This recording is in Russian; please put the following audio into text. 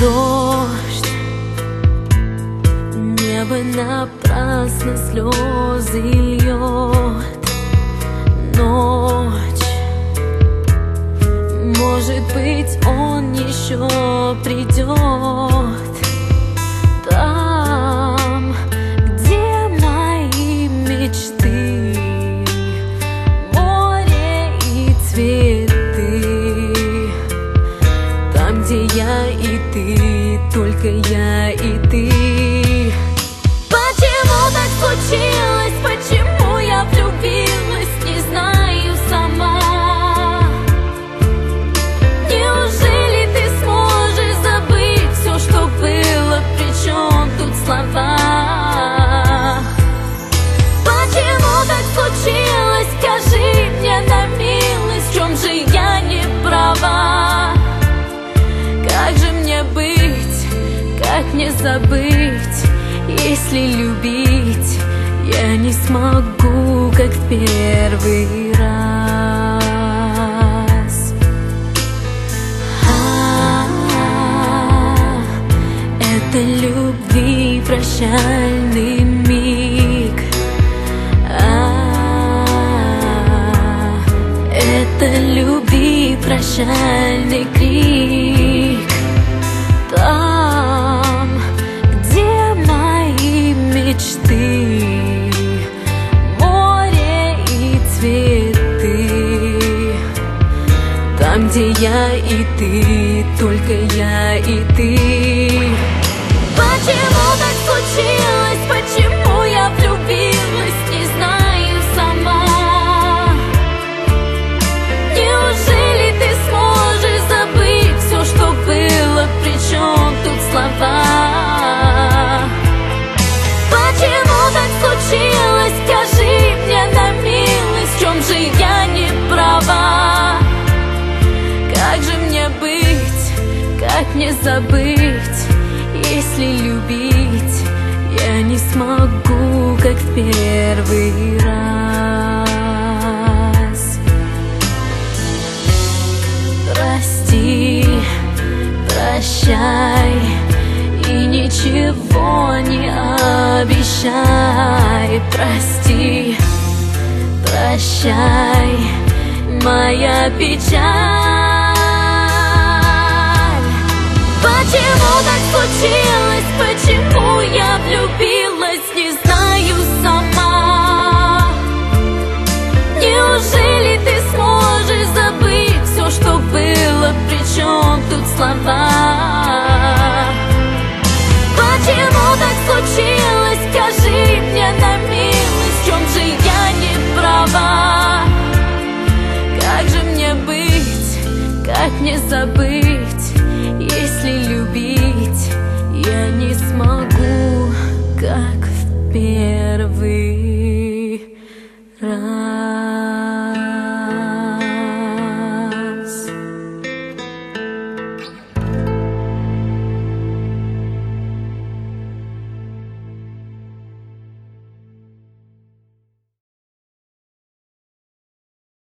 Дождь, небо напрасно слезы льет. Ночь, может быть, он еще придет. Там, где мои мечты, море и цветы. Там, где я и ты, только я и ты. Почему так случилось? Почему я влюбилась? Не знаю сама. Неужели ты сможешь забыть все, что было? Причем тут слова? Почему так случилось? Скажи мне на милость, в чем же я не права? Как же мне быть, как мне забыть, если любить я не смогу, как в первый раз? Это любви прощальный миг. Это любви прощальный крик. Там, где мои мечты, море и цветы. Там, где я и ты, только я и ты. Почему так случилось? Почему я влюбилась? Не знаю сама. Неужели ты сможешь забыть все, что было? Причем тут слова? Почему так случилось? Скажи мне на милость, в чем же я не права? Как же мне быть, как мне забыть, если любить я не смогу, как в первый раз? Прости, прощай и ничего не обещай. Прости, прощай, моя печаль. Почему так случилось? Почему я влюбилась? Не знаю сама. Неужели ты сможешь забыть все, что было? Причем тут слова? Почему так случилось? Скажи мне на милость, в чем же я не права? Как же мне быть, как мне забыть,